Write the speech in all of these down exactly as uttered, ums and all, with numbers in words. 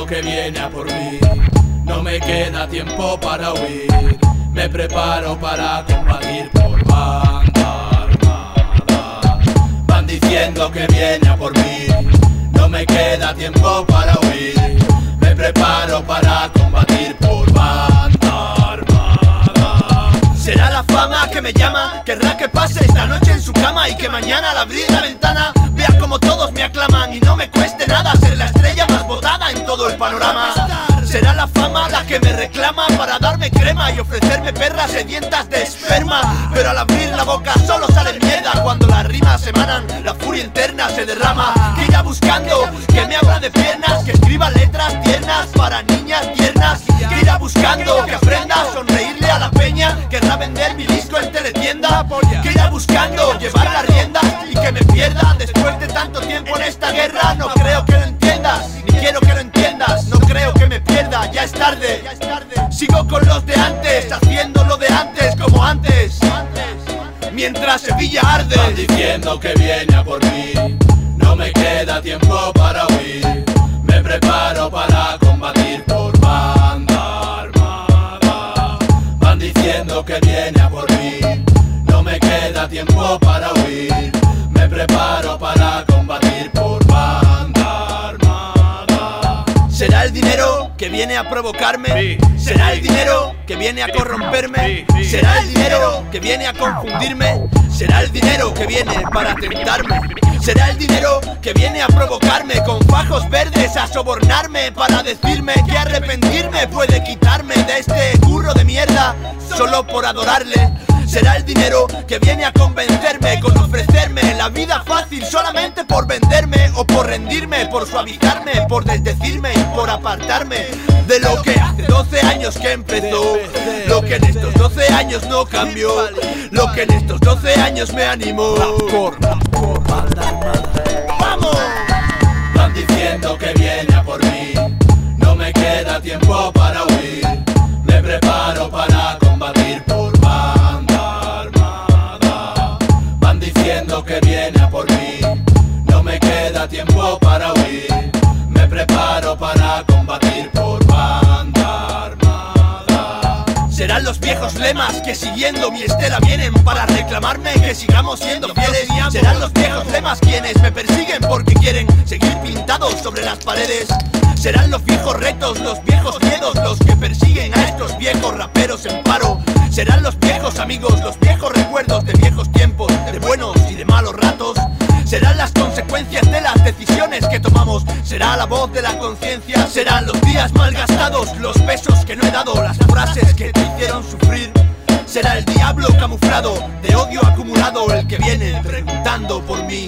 que viene a por mí. No me queda tiempo para huir. Me preparo para combatir por banda armada. Van diciendo que viene a por mí. No me queda tiempo para huir. Me preparo para combatir por banda armada. Será la fama que me llama, querrá que pase esta noche en su cama y que mañana al abrir la ventana vea como todos me aclaman y no me cueste nada ser la estrella más votada en todo el panorama. Será la fama la que me reclama para darme crema y ofrecerme perras sedientas de esperma. Pero al abrir la boca solo sale mierda. Cuando las rimas emanan, la furia interna se derrama. Que irá buscando, que me abra de piernas, que escriba letras tiernas para niñas tiernas. Que irá buscando, que aprenda a sonreírle a la peña. Querrá vender mi disco en teletienda. Que irá buscando, llevar las riendas y que me pierda después de tanto tiempo en esta guerra. No creo que lo entiendas, ni quiero que lo entiendas. No creo que me pierda, ya es tarde. Sigo con los de antes, haciendo lo de antes como antes, mientras Sevilla arde. Van diciendo que viene a por mí. No me queda tiempo para huir. Me preparo para combatir por banda armada. Van diciendo que viene a por mí. No me queda tiempo para huir. Me preparo para combatir por banda armada. ¿Será el dinero que viene a provocarme? ¿Será el dinero que viene a corromperme? ¿Será el dinero que viene a confundirme? ¿Será el dinero que viene para tentarme? ¿Será el dinero que viene a provocarme con fajos verdes a sobornarme para decirme que arrepentirme puede quitarme de este curro de mierda solo por adorarle? ¿Será el dinero que viene a convencerme con ofrecerme la vida fácil solamente por venderme o por rendirme, por suavizarme, por desdecirme y por apartarme de lo que hace doce años que empezó, lo que en estos doce años no cambió, lo que en estos doce años me animó? ¡Vamos! Van diciendo que viene a por mí. No me queda tiempo para huir. Me preparo para combatir por banda armada. Van diciendo que viene a por mí. No me queda tiempo para huir. Me preparo para combatir por banda armada. Serán los viejos lemas que siguiendo mi estela vienen para reclamarme que sigamos siendo fieles. Serán los viejos lemas quienes me persiguen porque quieren seguir pintados sobre las paredes. Serán los viejos retos, los viejos miedos los que persiguen a estos viejos raperos en paro. Serán los viejos amigos, los viejos recuerdos de viejos tiempos, de buenos y de malos ratos. Serán las consecuencias de las decisiones que tomamos. Será la voz de la conciencia. Serán los días malgastados, los besos que no he dado, las frases que te hicieron sufrir. Será el diablo camuflado, de odio acumulado, el que viene preguntando por mí.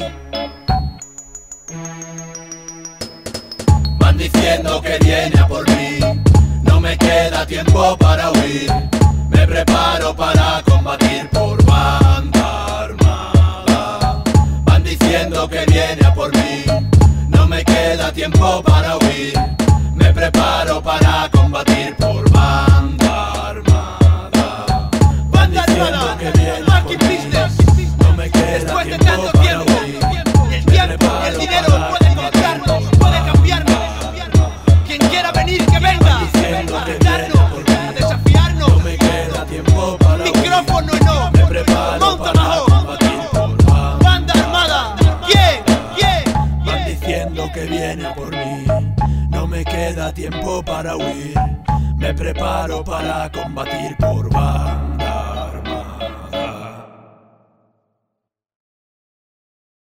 Van diciendo que viene a por mí. No me queda tiempo para huir. Me preparo para combatir por banda armada. Van diciendo que viene a por mí. No me queda tiempo para huir. Me preparo para combatir por banda armada. Banda armada, Lucky Business. No me queda después de tiempo tanto para tiempo, huir. y el tiempo y el dinero pueden comprarnos, puede cambiarnos. Quien quiera venir que venga, a retarnos, a desafiarnos. No me queda tiempo para huir. Micrófono no, Me preparo monta para bajo. combatir por banda. Banda armada, yeah, yeah, Van yeah. diciendo que viene a por mí. No me queda tiempo para huir. Me preparo para combatir por banda.